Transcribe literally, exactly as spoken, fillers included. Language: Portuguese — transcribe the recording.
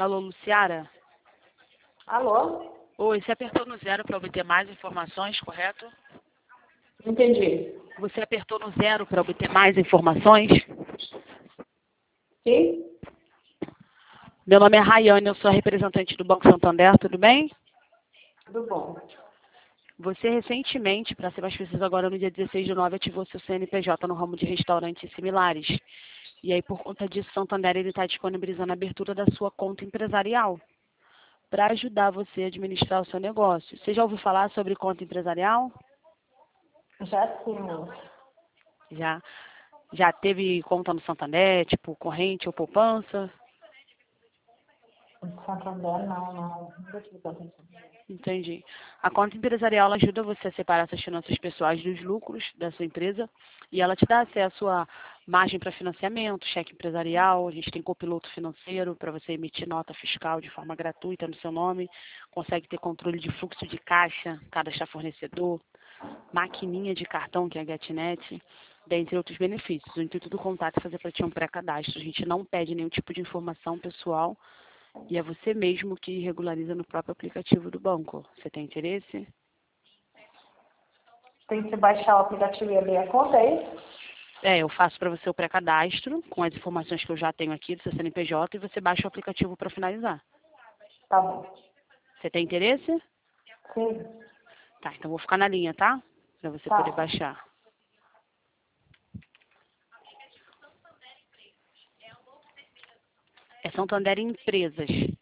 Alô, Luciara? Alô? Oi, você apertou no zero para obter mais informações, correto? Entendi. Você apertou no zero para obter mais informações? Sim? Meu nome é Rayane, eu sou a representante do Banco Santander, tudo bem? Tudo bom. Você recentemente, para ser mais preciso agora no dia dezesseis de nove, ativou seu C N P J no ramo de restaurantes similares. E aí, por conta disso, Santander está disponibilizando a abertura da sua conta empresarial para ajudar você a administrar o seu negócio. Você já ouviu falar sobre conta empresarial? Já sim, moça. Já. Já teve conta no Santander, tipo corrente ou poupança? Em Santander, não, não. Nunca tive conta em Santander. Entendi. A conta empresarial ela ajuda você a separar suas finanças pessoais dos lucros da sua empresa e ela te dá acesso à margem para financiamento, cheque empresarial, a gente tem copiloto financeiro para você emitir nota fiscal de forma gratuita no seu nome, consegue ter controle de fluxo de caixa, cadastrar fornecedor, maquininha de cartão, que é a GetNet, dentre outros benefícios. O intuito do contato é fazer para ti um pré-cadastro. A gente não pede nenhum tipo de informação pessoal e é você mesmo que regulariza no próprio aplicativo do banco. Você tem interesse? Tem que baixar o aplicativo e abrir a conta, é isso? É, eu faço para você o pré-cadastro com as informações que eu já tenho aqui do seu C N P J e você baixa o aplicativo para finalizar. Tá bom. Você tem interesse? Sim. Tá, então vou ficar na linha, tá? Para você Tá. poder baixar. É Santander Empresas.